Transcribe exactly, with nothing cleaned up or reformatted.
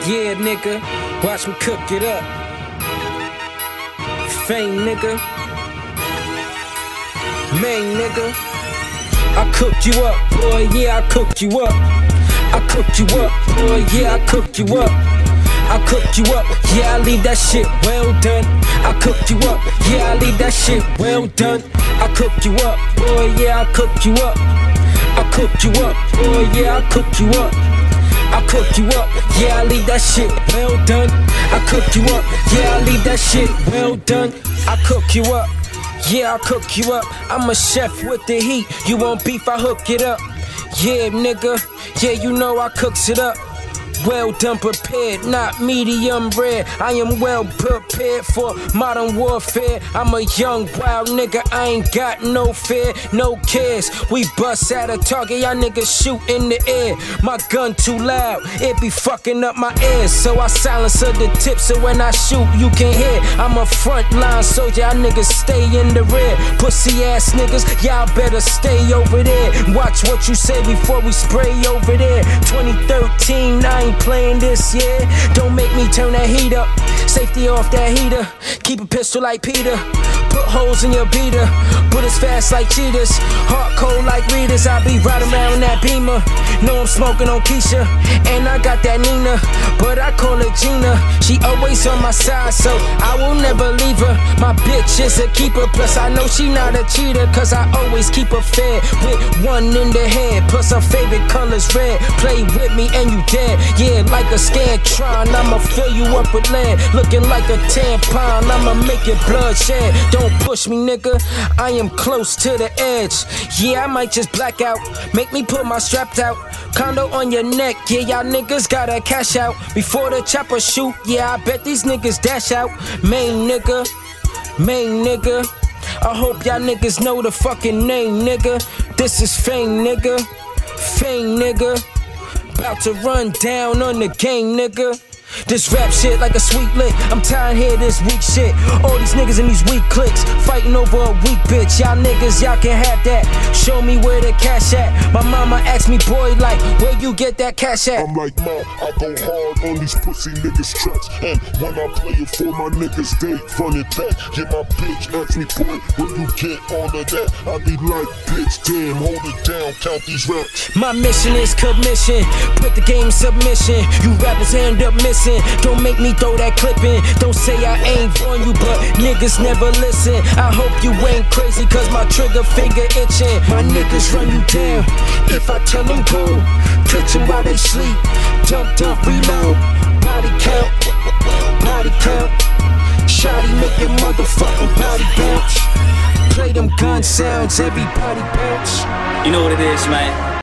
Yeah, nigga, watch me cook it up. Fame, nigga. Main, nigga. I cooked you up, boy, yeah, I cooked you up. I cooked you up, boy, yeah, I cooked you up. I cooked you up, yeah, I leave that shit well done. I cooked you up, yeah, I leave that shit well done. I cooked you up, boy, yeah, I cooked you up. I cooked you up, boy, yeah, I cooked you up. I cooked you up, yeah, I leave that shit well done. I cooked you up, yeah, I leave that shit well done. I cook you up, yeah, I cook you up. I'm a chef with the heat, you want beef, I hook it up. Yeah, nigga, yeah, you know I cooks it up. Well done, prepared, not medium rare. I am well prepared for modern warfare. I'm a young wild nigga, I ain't got no fear, no cares. We bust at a target, y'all niggas shoot in the air. My gun too loud, it be fucking up my ears. So I silence the tip, so when I shoot, you can hear. I'm a frontline soldier, y'all niggas stay in the rear. Pussy ass niggas, y'all better stay over there. Watch what you say before we spray over there. twenty thirteen, I ain't playing this, yeah. Don't make me turn that heat up. Safety off that heater. Keep a pistol like Peter. Put holes in your beater. Bullets fast like cheetahs. Heart cold like readers. I be riding around that Beamer. Know I'm smoking on Keisha. And I got that Nina, but I call her Gina. She always on my side, so I will never leave her. My bitch is a keeper. Plus I know she not a cheater, cause I always keep her fair. With one in the head. Plus her favorite color's red. Play with me and you dead. Yeah, like a Scantron, I'ma fill you up with lead. Looking like a tampon, I'ma make your blood shed. Don't push me, nigga, I am close to the edge. Yeah, I might just black out, make me put my straps out. Condo on your neck, yeah, y'all niggas gotta cash out. Before the chopper shoot, yeah, I bet these niggas dash out. Main nigga, main nigga. I hope y'all niggas know the fucking name, nigga. This is Fame, nigga. Fame, nigga. About to run down on the game, nigga. This rap shit like a sweet lick. I'm tired of hearing this weak shit. All these niggas in these weak cliques fighting over a weak bitch. Y'all niggas, y'all can have that. Show me where the cash at. My mama asked me, boy, like, where you get that cash at? I'm like, ma, I go hard on these pussy niggas tracks. And when I play it for my niggas, they run it back. Yeah, my bitch asked me, boy, where you get all of that? I be like, bitch, damn, hold it down, count these raps. My mission is commission. Put the game in submission. You rappers end up missing. Don't make me throw that clip in. Don't say I ain't on you, but niggas never listen. I hope you ain't crazy, cause my trigger finger itching. My niggas run you down if I tell them go. Catch them while they sleep. Jump, jump, reload. Body count, body count. Shawty make your motherfucking body bounce. Play them gun sounds, everybody bounce. You know what it is, man.